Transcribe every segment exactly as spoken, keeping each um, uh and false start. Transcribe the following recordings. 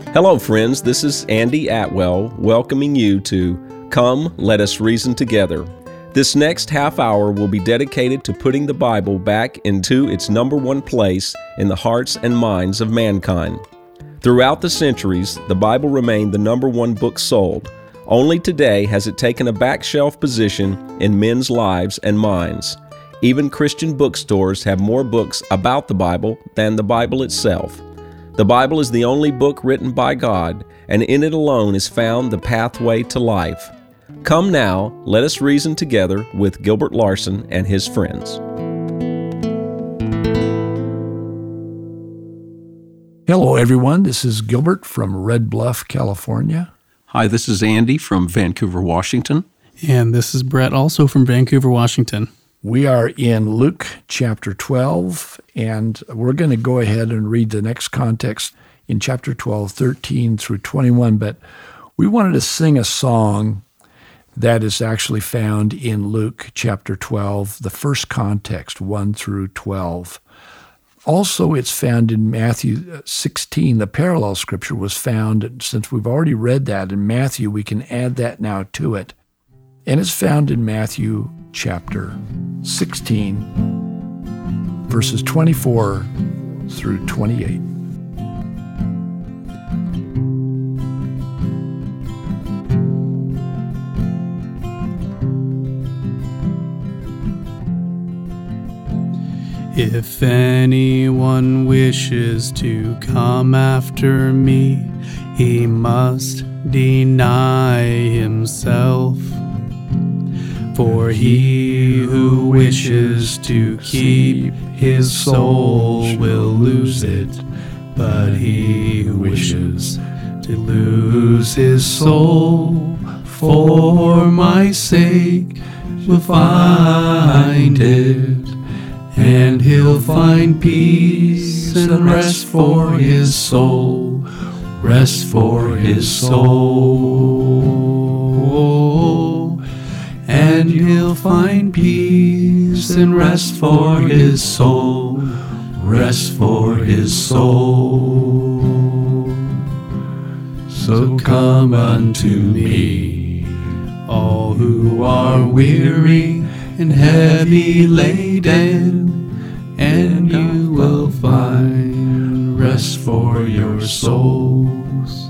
Hello, friends. This is Andy Atwell welcoming you to Come, Let Us Reason Together. This next half hour will be dedicated to putting the Bible back into its number one place in the hearts and minds of mankind. Throughout the centuries, the Bible remained the number one book sold. Only today has it taken a back shelf position in men's lives and minds. Even Christian bookstores have more books about the Bible than the Bible itself. The Bible is the only book written by God, and in it alone is found the pathway to life. Come now, let us reason together with Gilbert Larson and his friends. Hello, everyone. This is Gilbert from Red Bluff, California. Hi, this is Andy from Vancouver, Washington. And this is Brett, also from Vancouver, Washington. We are in Luke chapter twelve, and we're going to go ahead and read the next context in chapter twelve, thirteen through twenty-one. But we wanted to sing a song that is actually found in Luke chapter twelve, the first context, one through twelve. Also, it's found in Matthew sixteen. The parallel scripture was found, since we've already read that in Matthew, we can add that now to it. And it's found in Matthew chapter sixteen, verses twenty-four through twenty-eight. If anyone wishes to come after me, he must deny himself. For he who wishes to keep his soul will lose it, but he who wishes to lose his soul for my sake will find it. And he'll find peace and rest for his soul, rest for his soul. And he'll find peace and rest for his soul, rest for his soul. So come unto me, all who are weary and heavy laden, and you will find rest for your souls.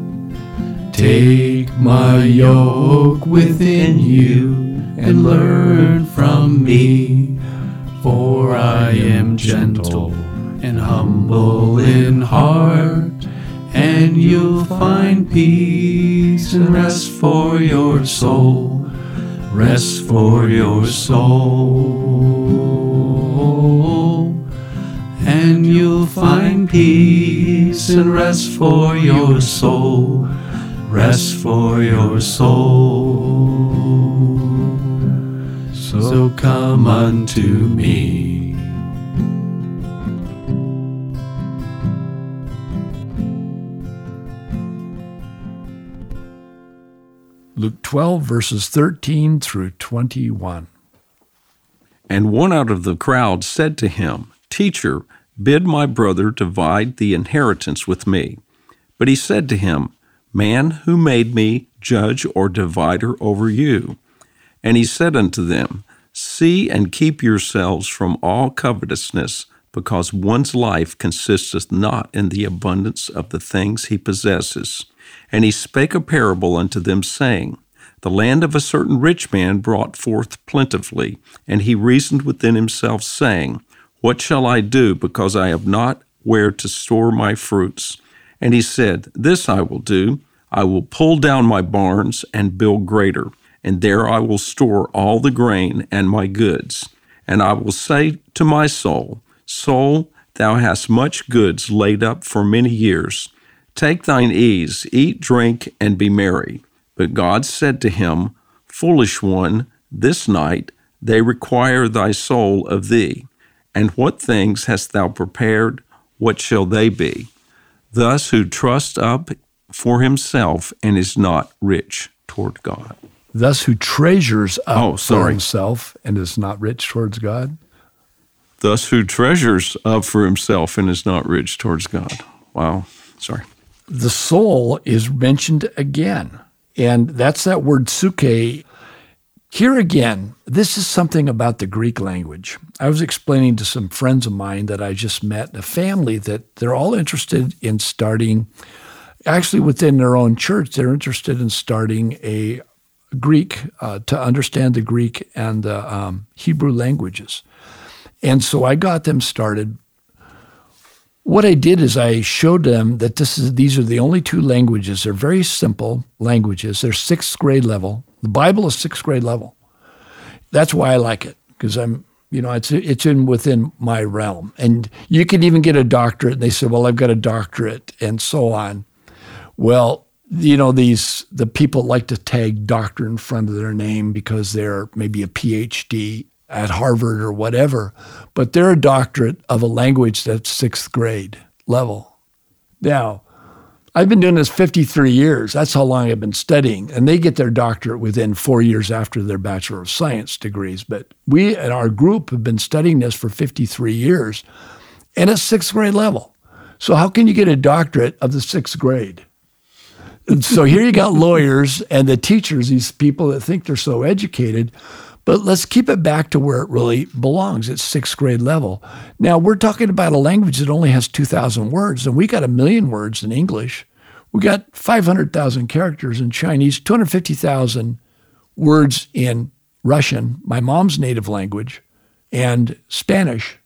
Take my yoke within you and learn from me, for I am gentle and humble in heart, and you'll find peace and rest for your soul. Rest for your soul, and you'll find peace and rest for your soul, rest for your soul. So come unto me. Luke twelve, verses thirteen through twenty-one. And one out of the crowd said to him, Teacher, bid my brother divide the inheritance with me. But he said to him, Man, who made me judge or divider over you? And he said unto them, See and keep yourselves from all covetousness, because one's life consisteth not in the abundance of the things he possesses. And he spake a parable unto them, saying, The land of a certain rich man brought forth plentifully, and he reasoned within himself, saying, What shall I do, because I have not where to store my fruits? And he said, This I will do, I will pull down my barns and build greater, and there I will store all the grain and my goods. And I will say to my soul, Soul, thou hast much goods laid up for many years. Take thine ease, eat, drink, and be merry. But God said to him, Foolish one, this night they require thy soul of thee. And what things hast thou prepared? What shall they be? Thus who trusts up for himself and is not rich toward God. Thus who treasures up oh, for himself and is not rich towards God. Thus who treasures up for himself and is not rich towards God. Wow, sorry. the soul is mentioned again. And that's that word psyche. Here again, this is something about the Greek language. I was explaining to some friends of mine that I just met, a family that they're all interested in starting, actually within their own church, they're interested in starting a Greek, uh, to understand the Greek and the um, Hebrew languages. And so I got them started. What I did is I showed them that this is these are the only two languages. They're very simple languages. They're sixth grade level. The Bible is sixth grade level. That's why I like it, because I'm, you know, it's it's in within my realm. And you can even get a doctorate. And they say, well, I've got a doctorate and so on. Well, you know, these the people like to tag doctor in front of their name because they're maybe a P H D at Harvard or whatever, but they're a doctorate of a language that's sixth grade level. Now, I've been doing this fifty-three years. That's how long I've been studying, and they get their doctorate within four years after their Bachelor of Science degrees. But we at our group have been studying this for fifty-three years, and it's sixth grade level. So how can you get a doctorate of the sixth grade? And so here you got lawyers and the teachers, these people that think they're so educated, but let's keep it back to where it really belongs. It's sixth grade level. Now, we're talking about a language that only has two thousand words, and we got a million words in English. We got five hundred thousand characters in Chinese, two hundred fifty thousand words in Russian, my mom's native language, and Spanish.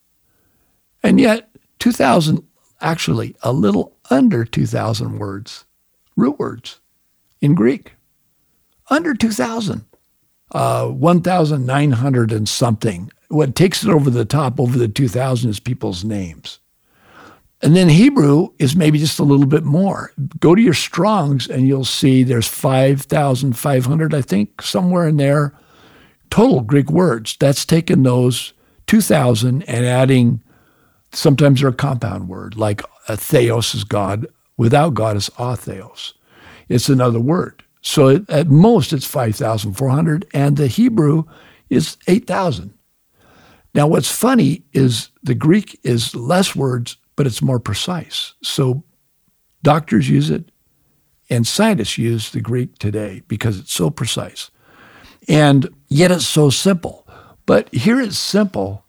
And yet, two thousand, actually a little under two thousand words, root words in Greek, under two thousand, uh, one thousand nine hundred and something. What takes it over the top, over the two thousand, is people's names. And then Hebrew is maybe just a little bit more. Go to your Strongs and you'll see there's five thousand five hundred, I think, somewhere in there, total Greek words. That's taking those two thousand and adding, sometimes they're a compound word, like a theos is God. Without God is atheos. It's another word. So it, at most it's five thousand four hundred, and the Hebrew is eight thousand. Now what's funny is the Greek is less words, but it's more precise. So doctors use it, and scientists use the Greek today because it's so precise. And yet it's so simple. But here it's simple.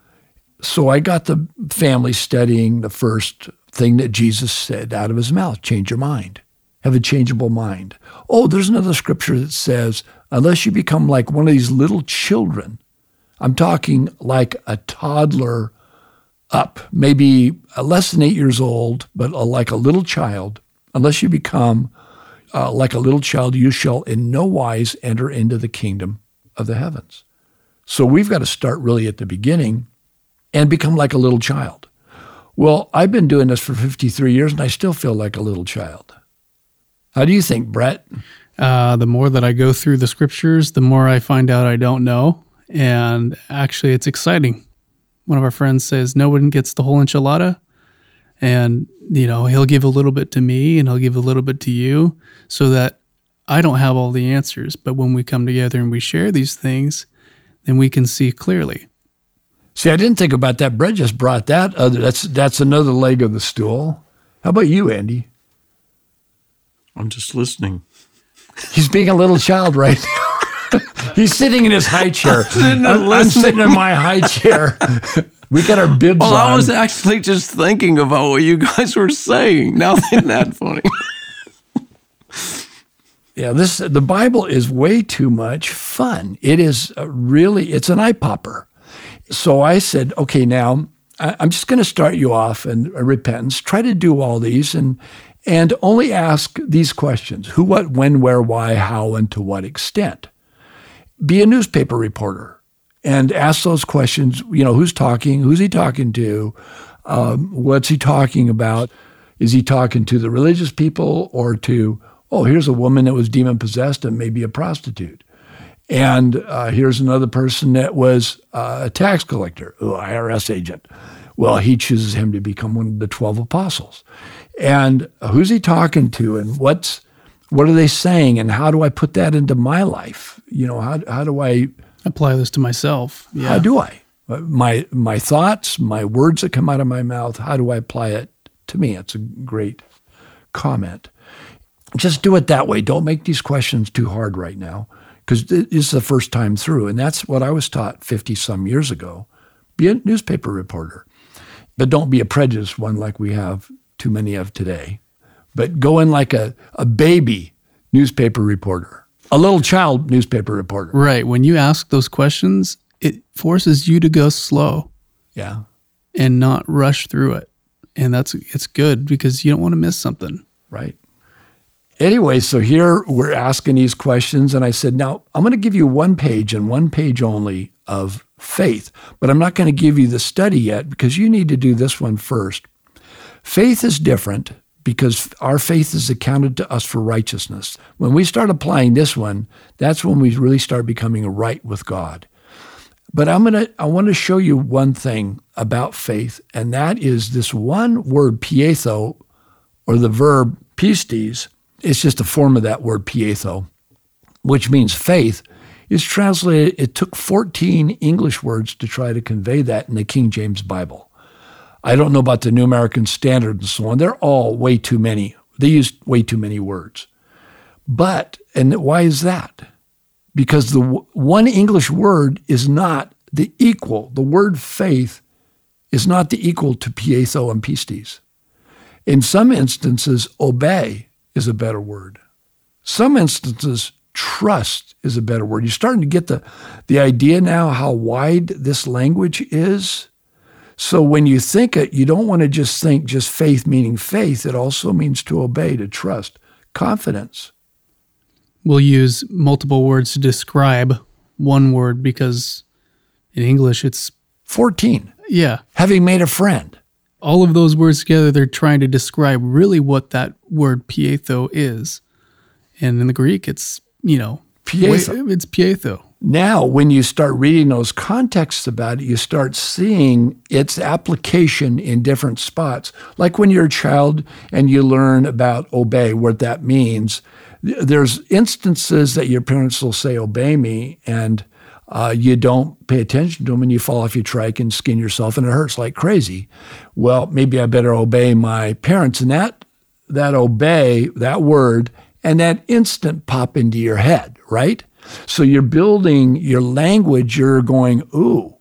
So I got the family studying the first thing that Jesus said out of his mouth, change your mind, have a changeable mind. Oh, there's another scripture that says, unless you become like one of these little children, I'm talking like a toddler up, maybe less than eight years old, but like a little child, unless you become uh, like a little child, you shall in no wise enter into the kingdom of the heavens. So we've got to start really at the beginning and become like a little child. Well, I've been doing this for fifty-three years, and I still feel like a little child. How do you think, Brett? Uh, the more that I go through the scriptures, the more I find out I don't know. And actually, it's exciting. One of our friends says, no one gets the whole enchilada. And, you know, he'll give a little bit to me, and he'll give a little bit to you, so that I don't have all the answers. But when we come together and we share these things, then we can see clearly. See, I didn't think about that. Brett just brought that. Other, that's that's another leg of the stool. How about you, Andy? I'm just listening. He's being a little child right now. He's sitting in his high chair. Sitting I'm, I'm sitting in my high chair. We got our bibs well, on. I was actually just thinking about what you guys were saying. Now, isn't that funny? Yeah, this the Bible is way too much fun. It is a really, it's an eye popper. So I said, okay, now I'm just going to start you off in repentance. Try to do all these and and only ask these questions: who, what, when, where, why, how, and to what extent. Be a newspaper reporter and ask those questions. You know, who's talking? Who's he talking to? Um, what's he talking about? Is he talking to the religious people or to, oh, here's a woman that was demon-possessed and maybe a prostitute? And uh, here's another person that was uh, a tax collector, oh, I R S agent. Well, he chooses him to become one of the twelve apostles. And who's he talking to, and what's what are they saying, and how do I put that into my life? You know, how how do I apply this to myself? Yeah. How do I? My my thoughts, my words that come out of my mouth, how do I apply it to me? It's a great comment. Just do it that way. Don't make these questions too hard right now, because this is the first time through. And that's what I was taught fifty-some years ago. Be a newspaper reporter. But don't be a prejudiced one like we have too many of today. But go in like a, a baby newspaper reporter, a little child newspaper reporter. Right. When you ask those questions, it forces you to go slow. Yeah. And not rush through it. And that's it's good because you don't want to miss something. Right. Anyway, so here we're asking these questions, and I said, now I'm going to give you one page and one page only of faith, but I'm not going to give you the study yet because you need to do this one first. Faith is different because our faith is accounted to us for righteousness. When we start applying this one, that's when we really start becoming right with God. But I'm gonna, I want to show you one thing about faith, and that is this one word, pietho, or the verb pistis. It's just a form of that word pietho, which means faith. Is translated, it took fourteen English words to try to convey that in the King James Bible. I don't know about the New American Standard and so on. They're all way too many. They use way too many words. But, and why is that? Because the w- one English word is not the equal. The word faith is not the equal to pietho and pistis. In some instances, obey is a better word. Some instances, trust is a better word. You're starting to get the, the idea now how wide this language is. So when you think it, you don't want to just think just faith meaning faith. It also means to obey, to trust, confidence. We'll use multiple words to describe one word because in English it's... fourteen. Yeah. Having made a friend. All of those words together, they're trying to describe really what that word pietho is. And in the Greek, it's, you know, pietho. It's pietho. Now, when you start reading those contexts about it, you start seeing its application in different spots. Like when you're a child and you learn about obey, what that means. There's instances that your parents will say, obey me, and uh, you don't pay attention to them and you fall off your trike and skin yourself and it hurts like crazy. Well, maybe I better obey my parents. And that, that obey, that word, and that instant pop into your head, right? So you're building your language, you're going, ooh,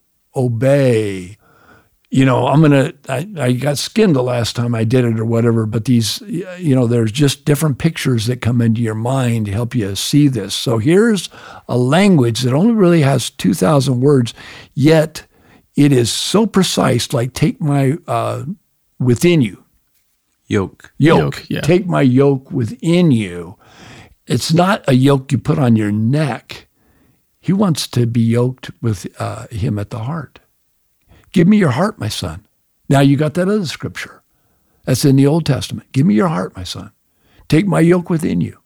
obey. You know, I'm going to, I got skinned the last time I did it or whatever, but these, you know, there's just different pictures that come into your mind to help you see this. So here's a language that only really has two thousand words, yet it is so precise, like take my, uh, within you. Yoke. Yoke. Yoke, yeah. Take my yoke within you. It's not a yoke you put on your neck. He wants to be yoked with uh, him at the heart. Give me your heart, my son. Now you got that other scripture. That's in the Old Testament. Give me your heart, my son. Take my yoke within you.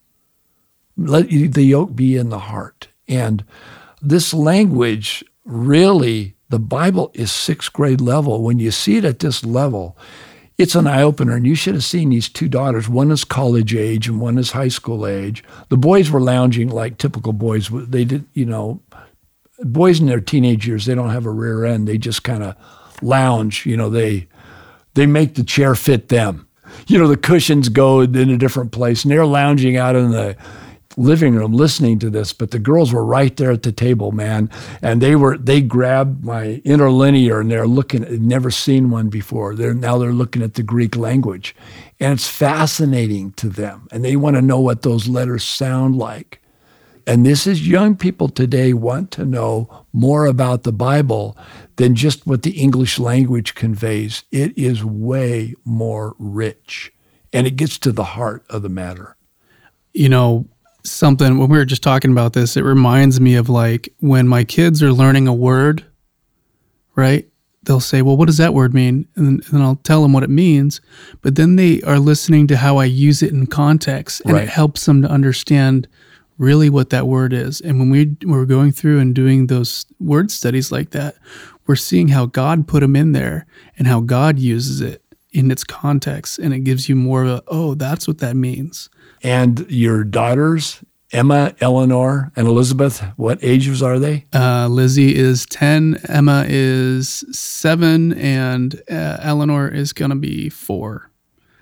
Let the yoke be in the heart. And this language, really, the Bible is sixth grade level. When you see it at this level, it's an eye-opener, and you should have seen these two daughters. One is college age and one is high school age. The boys were lounging like typical boys. They did, you know, boys in their teenage years, they don't have a rear end. They just kind of lounge. You know, they they make the chair fit them. You know, the cushions go in a different place, and they're lounging out in the living room listening to this, but the girls were right there at the table, man. And they were, they grabbed my interlinear and they're looking, they'd never seen one before. They're now they're looking at the Greek language, and it's fascinating to them. And they want to know what those letters sound like. And this is young people today want to know more about the Bible than just what the English language conveys. It is way more rich, and it gets to the heart of the matter. You know, something, when we were just talking about this, it reminds me of like when my kids are learning a word, right? They'll say, well, what does that word mean? And then, and then I'll tell them what it means. But then they are listening to how I use it in context, and right. It helps them to understand really what that word is. And when we were going through and doing those word studies like that, we're seeing how God put them in there and how God uses it in its context. And it gives you more of a, oh, that's what that means. And your daughters, Emma, Eleanor, and Elizabeth, what ages are they? Uh, Lizzie is ten, Emma is seven, and uh, Eleanor is going to be four.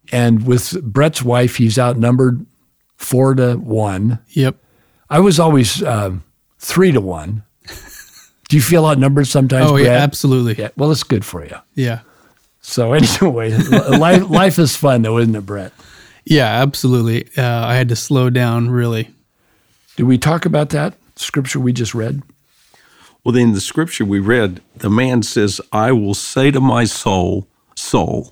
And with Brett's wife, he's outnumbered four to one. Yep. I was always uh, three to one. Do you feel outnumbered sometimes, Oh, Brett? yeah, absolutely. Yeah. Well, it's good for you. Yeah. So anyway, life, life is fun though, isn't it, Brett? Yeah, absolutely. Uh, I had to slow down, really. Did we talk about that scripture we just read? Well, in the scripture we read, the man says, I will say to my soul, soul.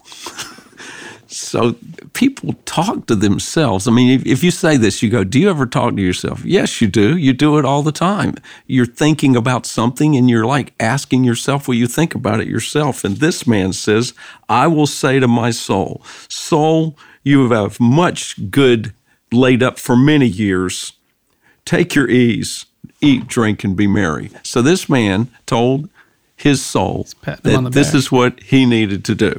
So people talk to themselves. I mean, if, if you say this, you go, do you ever talk to yourself? Yes, you do. You do it all the time. You're thinking about something and you're like asking yourself, well, you think about it yourself. And this man says, I will say to my soul, soul, you have much good laid up for many years. Take your ease, eat, drink, and be merry. So this man told his soul that this is what he needed to do.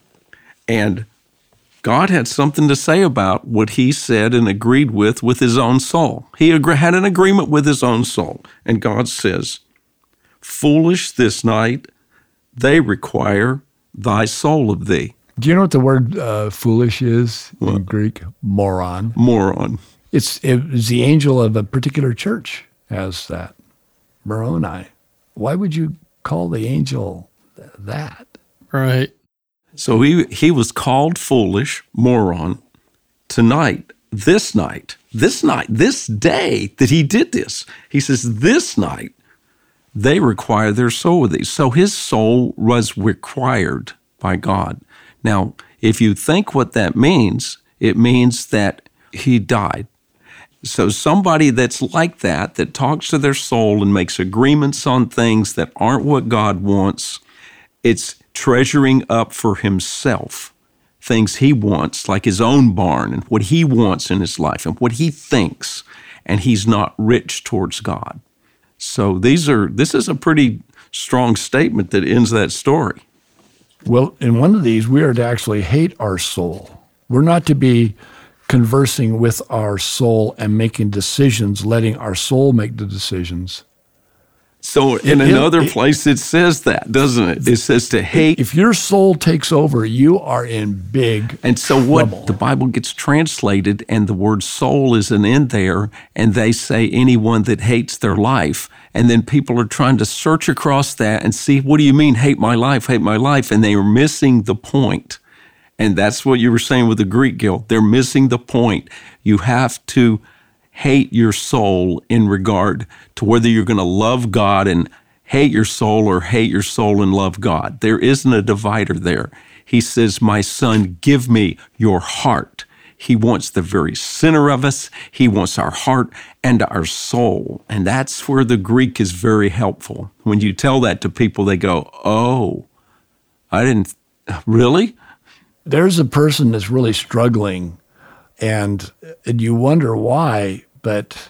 And God had something to say about what he said and agreed with with his own soul. He agree- had an agreement with his own soul. And God says, foolish this night, they require thy soul of thee. Do you know what the word uh, foolish is in What? Greek? Moron. Moron. It's it was the angel of a particular church has that. Moroni. Why would you call the angel th- that? Right. So he, he was called foolish, moron, tonight, this night, this night, this day that he did this. He says, this night, they require their soul of thee. So his soul was required by God. Now, if you think what that means, it means that he died. So somebody that's like that, that talks to their soul and makes agreements on things that aren't what God wants, it's treasuring up for himself things he wants, like his own barn and what he wants in his life and what he thinks, and he's not rich towards God. So these are this is a pretty strong statement that ends that story. Well, in one of these, we are to actually hate our soul. We're not to be conversing with our soul and making decisions, letting our soul make the decisions. So in It- another it- place, it says that, doesn't it? It says to hate. If your soul takes over, you are in big And so what trouble. the Bible gets translated, and the word soul isn't in there, and they say anyone that hates their life. And then people are trying to search across that and see, what do you mean, hate my life, hate my life? And they are missing the point. And that's what you were saying with the Greek guilt. They're missing the point. You have to hate your soul in regard to whether you're going to love God and hate your soul or hate your soul and love God. There isn't a divider there. He says, my son, give me your heart. He wants the very center of us. He wants our heart and our soul. And that's where the Greek is very helpful. When you tell that to people, they go, oh, I didn't, really? There's a person that's really struggling, and, and you wonder why, but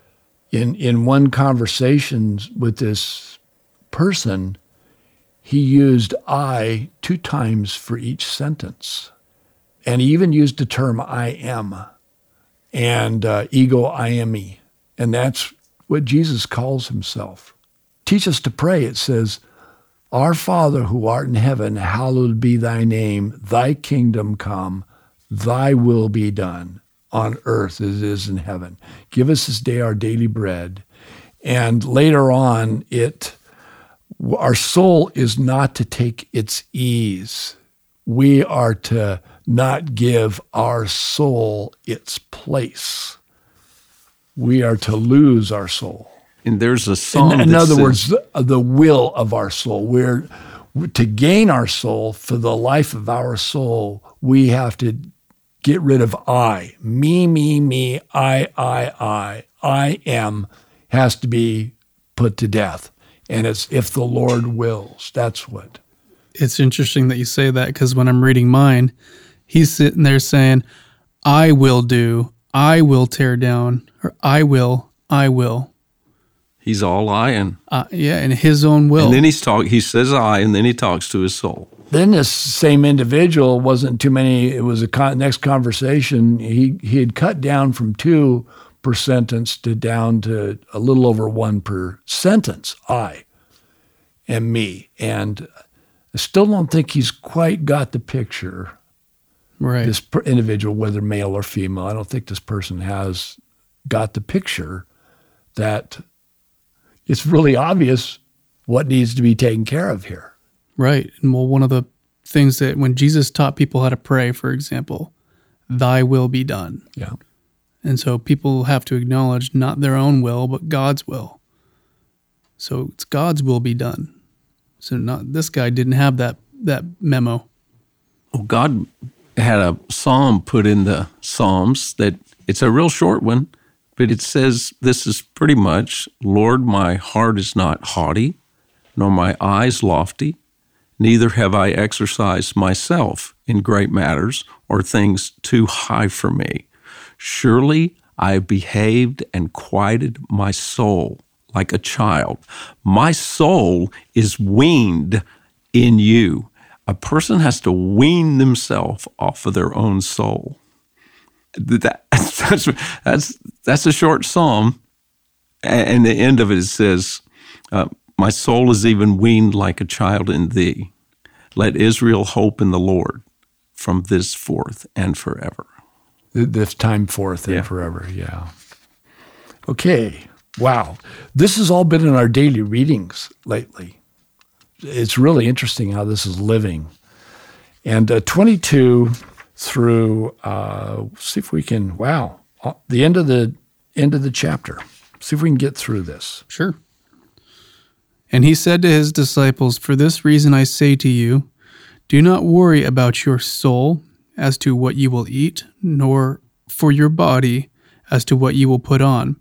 in in one conversation with this person, he used I two times for each sentence. And he even used the term I am and uh, ego I am me. And that's what Jesus calls himself. Teach us to pray. It says, Our Father who art in heaven, hallowed be thy name. Thy kingdom come, thy will be done on earth as it is in heaven. Give us this day our daily bread. And later on, it our soul is not to take its ease. We are to not give our soul its place. We are to lose our soul. And there's a song In, in that other says, words, the, the will of our soul. We're to gain our soul, for the life of our soul, we have to get rid of I. Me, me, me, I, I, I. I am has to be put to death. And it's if the Lord wills. That's what. It's interesting that you say that, because when I'm reading mine, he's sitting there saying, I will do, I will tear down, or I will, I will. he's all I and Uh, yeah, in his own will. and then he's talk. He says I, and then he talks to his soul. Then this same individual wasn't too many. It was a con- next conversation. He he had cut down from two per sentence to down to a little over one per sentence. I and me, and I still don't think he's quite got the picture Right. this per- individual, whether male or female, I don't think this person has got the picture that it's really obvious what needs to be taken care of here. Right. And well, one of the things that when Jesus taught people how to pray, for example, thy will be done. Yeah. And so people have to acknowledge not their own will, but God's will. So it's God's will be done. So not this guy didn't have that that memo. Well, God had a psalm put in the Psalms that it's a real short one, but it says this is pretty much, Lord, my heart is not haughty, nor my eyes lofty, neither have I exercised myself in great matters or things too high for me. Surely I have behaved and quieted my soul like a child. My soul is weaned in you. A person has to wean themselves off of their own soul. That, that's, that's, that's a short psalm, and the end of it says, uh, my soul is even weaned like a child in thee. Let Israel hope in the Lord from this forth and forever. This time forth and Yeah. forever, yeah. Okay, wow. This has all been in our daily readings lately. It's really interesting how this is living. And uh, twenty-two through, uh, see if we can, wow, uh, the end of the end of the chapter. See if we can get through this. Sure. And he said to his disciples, for this reason I say to you, do not worry about your soul as to what you will eat, nor for your body as to what you will put on.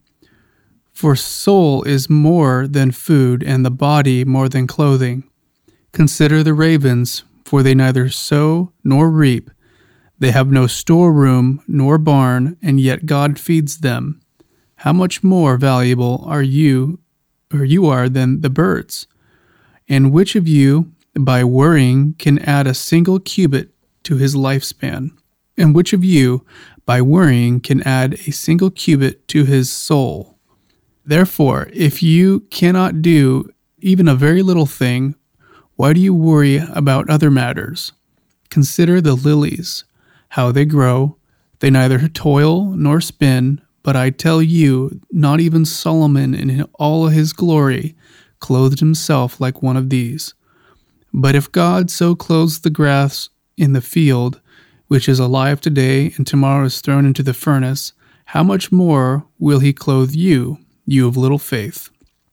For soul is more than food, and the body more than clothing. Consider the ravens, for they neither sow nor reap. They have no storeroom nor barn, and yet God feeds them. How much more valuable are you, or you are, than the birds? And which of you, by worrying, can add a single cubit to his lifespan? And which of you, by worrying, can add a single cubit to his soul? Therefore, if you cannot do even a very little thing, why do you worry about other matters? Consider the lilies, how they grow. They neither toil nor spin, but I tell you, not even Solomon in all his glory clothed himself like one of these. But if God so clothes the grass in the field, which is alive today and tomorrow is thrown into the furnace, how much more will he clothe you, you of little faith?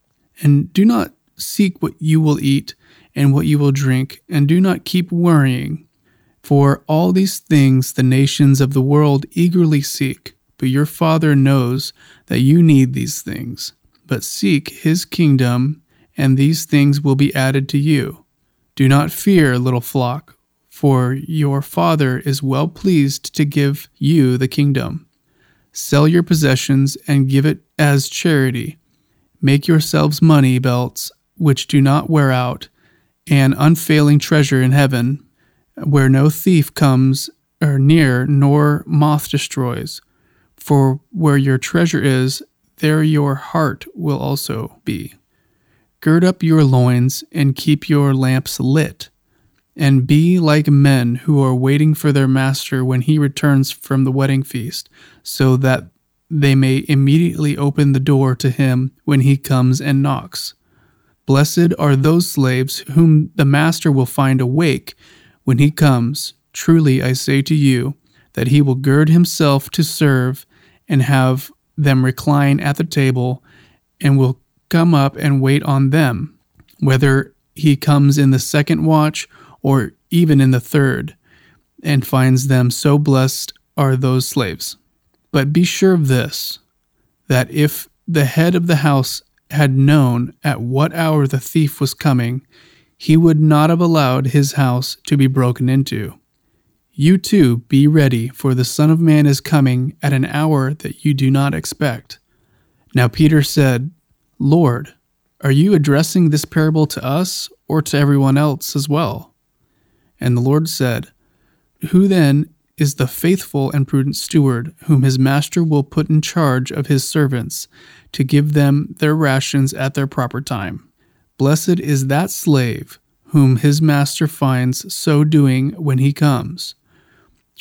And do not seek what you will eat and what you will drink, and do not keep worrying. For all these things the nations of the world eagerly seek, but your Father knows that you need these things. But seek his kingdom, and these things will be added to you. Do not fear, little flock, for your Father is well pleased to give you the kingdom. Sell your possessions and give it as charity. Make yourselves money belts which do not wear out, an unfailing treasure in heaven, where no thief comes or near nor moth destroys. For where your treasure is, there your heart will also be. Gird up your loins and keep your lamps lit, and be like men who are waiting for their master when he returns from the wedding feast, so that they may immediately open the door to him when he comes and knocks. Blessed are those slaves whom the master will find awake when he comes. Truly I say to you, that he will gird himself to serve and have them recline at the table, and will come up and wait on them, whether he comes in the second watch or even in the third, and finds them. So blessed are those slaves. But be sure of this, that if the head of the house had known at what hour the thief was coming, he would not have allowed his house to be broken into. You too be ready, for the Son of Man is coming at an hour that you do not expect. Now Peter said, Lord, are you addressing this parable to us or to everyone else as well? And the Lord said, Who then is the faithful and prudent steward, whom his master will put in charge of his servants, to give them their rations at their proper time? Blessed is that slave, whom his master finds so doing when he comes.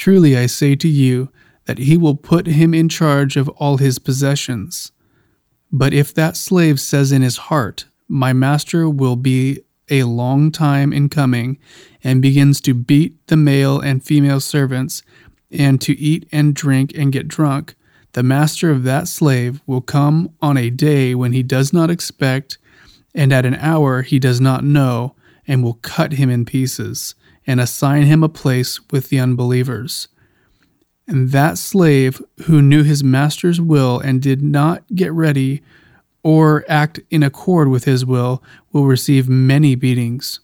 Truly I say to you that he will put him in charge of all his possessions. But if that slave says in his heart, my master will be a long time in coming, and begins to beat the male and female servants, and to eat and drink and get drunk, the master of that slave will come on a day when he does not expect, and at an hour he does not know, and will cut him in pieces, and assign him a place with the unbelievers. And that slave who knew his master's will and did not get ready or act in accord with his will will receive many beatings.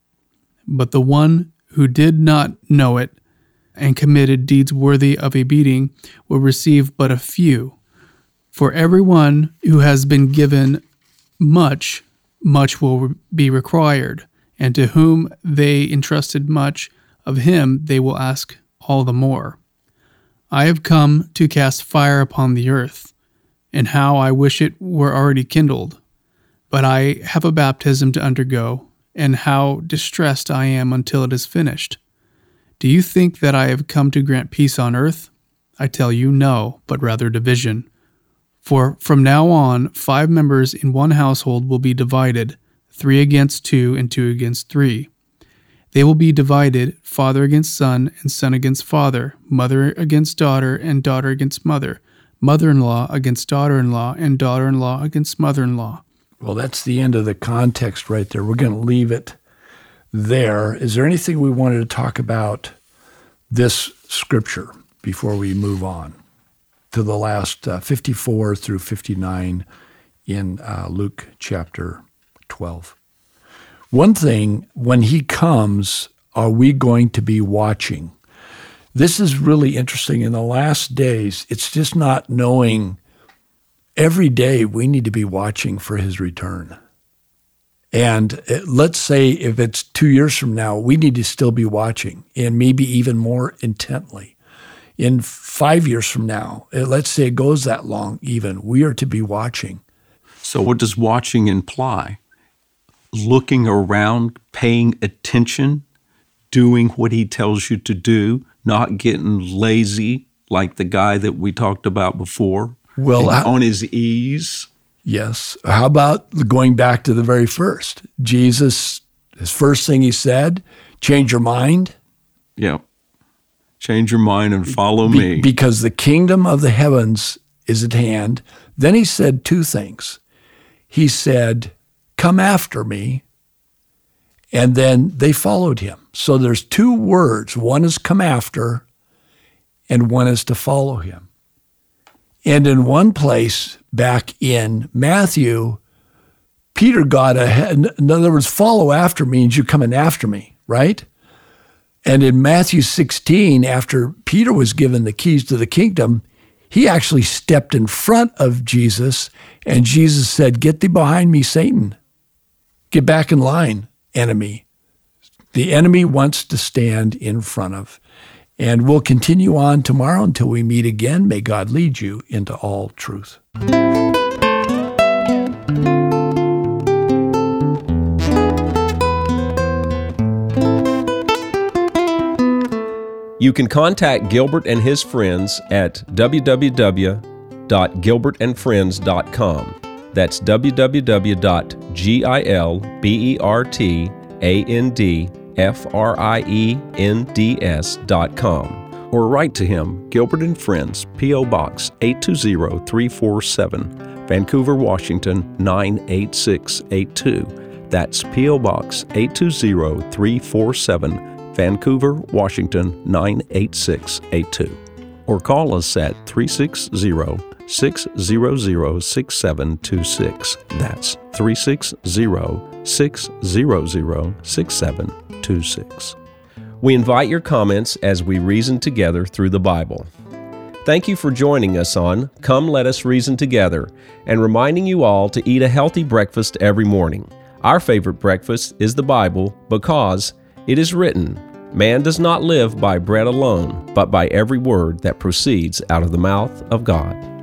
But the one who did not know it and committed deeds worthy of a beating will receive but a few. For everyone who has been given much, much will be required, and to whom they entrusted much, of him they will ask all the more. I have come to cast fire upon the earth, and how I wish it were already kindled. But I have a baptism to undergo, and how distressed I am until it is finished. Do you think that I have come to grant peace on earth? I tell you, no, but rather division. For from now on, five members in one household will be divided, three against two and two against three. They will be divided, father against son and son against father, mother against daughter and daughter against mother, mother-in-law against daughter-in-law, and daughter-in-law against mother-in-law. Well, that's the end of the context right there. We're going to leave it there. Is there anything we wanted to talk about this scripture before we move on to the last uh, fifty-four through fifty-nine in uh, Luke chapter twelve? One thing, when he comes, are we going to be watching? This is really interesting. In the last days, it's just not knowing. Every day we need to be watching for his return. And let's say if it's two years from now, we need to still be watching, and maybe even more intently. In five years from now, let's say it goes that long even, we are to be watching. So what does watching imply? Looking around, paying attention, doing what he tells you to do, not getting lazy like the guy that we talked about before, well, I, on his ease. Yes. How about going back to the very first? Jesus, his first thing he said, change your mind. Yeah. Change your mind and follow Be, me. Because the kingdom of the heavens is at hand. Then he said two things. He said, come after me. And then they followed him. So there's two words. One is come after, and one is to follow him. And in one place back in Matthew, Peter got ahead. In other words, follow after means you're coming after me, right? And in Matthew sixteen, after Peter was given the keys to the kingdom, he actually stepped in front of Jesus, and Jesus said, get thee behind me, Satan. Get back in line, enemy. The enemy wants to stand in front of. And we'll continue on tomorrow until we meet again. May God lead you into all truth. You can contact Gilbert and his friends at w w w dot gilbert and friends dot com. That's w w w dot gilbert and F R I E N D S dot com, or write to him, Gilbert and Friends, P O. Box eight two zero three four seven, Vancouver, Washington nine eight six eight two. That's P O. Box eight two zero three four seven, Vancouver, Washington nine eight six eight two. Or call us at three six zero, six zero zero, six seven two six. That's three six zero, six zero zero, six seven two six. We invite your comments as we reason together through the Bible. Thank you for joining us on Come Let Us Reason Together, and reminding you all to eat a healthy breakfast every morning. Our favorite breakfast is the Bible, because it is written, man does not live by bread alone, but by every word that proceeds out of the mouth of God.